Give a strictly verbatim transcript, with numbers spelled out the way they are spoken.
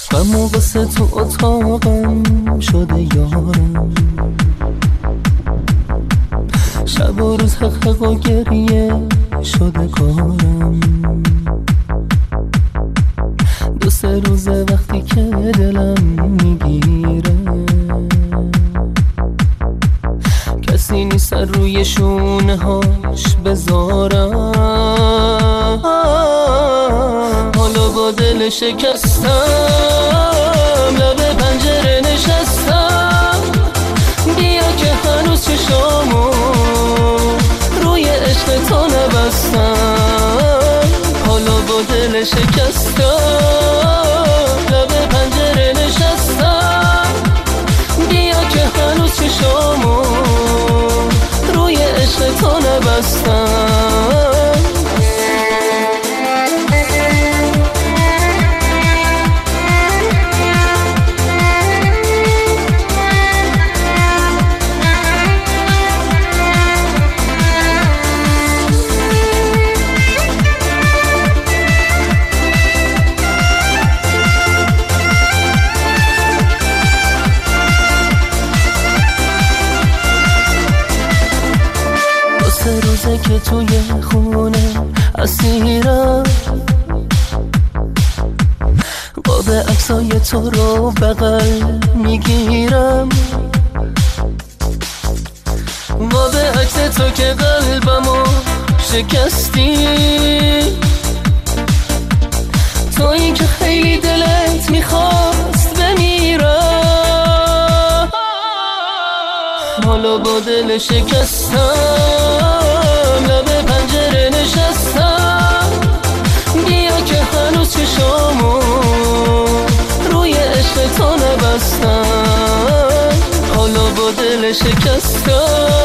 غم و غصه تو اتاقم شده یارم، شب و روز حق و گریه شده کارم. دو سه روزه وقتی که دلم میگیره کسی نیست روی شونه هاش بذارم. حالا با دل شکستم لب پنجره نشستم، بیا که هنوز چشامو روی عشق تو نبستم. حالا با دل شکستم لب پنجره نشستم، بیا که هنوز چشامو روی عشق تو نبستم. سه روزه که توی خونه اسیرم، قاب عکسای تو رو بغل میگیرم، قاب عکس تو که قلبمو شکستی، تویی که خیلی دلت میخواست بمیرم. حالا با دل شکستم لب پنجره نشستم، بیا که هنوز چشامو روی عشق تو نبستم. حالا با دل شکستم